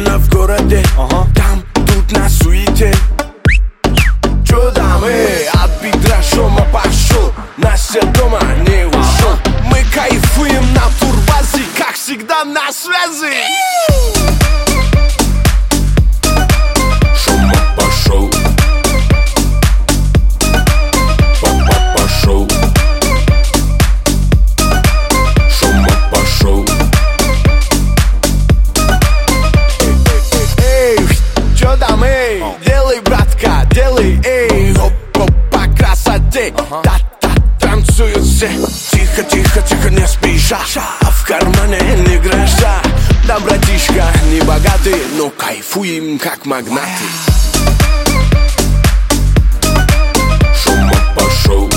Она в городе, там, тут на суете. Чё там, от бедра шума пошел, Настя дома не ушел. Мы кайфуем на турбазе, как всегда на связи. Шума пошел, папа пошел. Шума пошел. Чё там, делай, братка, делай, хоп-хоп по красоте. Да-да, танцуют все. Тихо, тихо, тихо, не спеша, а в кармане не гроша. Да, братишка, не богатый, но кайфуем, как магнаты. Шума пошел.